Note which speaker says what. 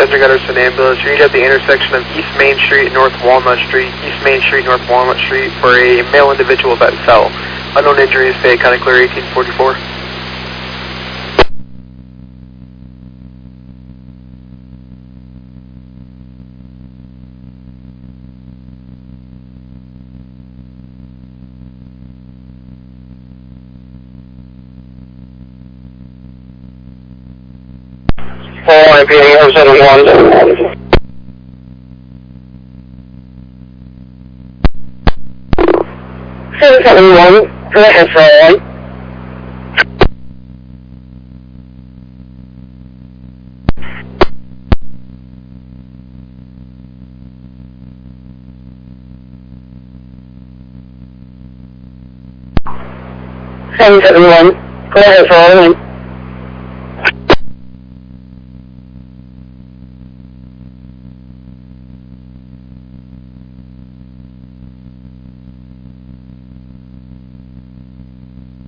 Speaker 1: 600 Gutterson ambulance. You're at the intersection of East Main Street and North Walnut Street, East Main Street, North Walnut Street for a male individual that fell. Unknown injuries, state kind of clear 1844.
Speaker 2: Line PD 071. 771, go ahead for a line. Go ahead for a line.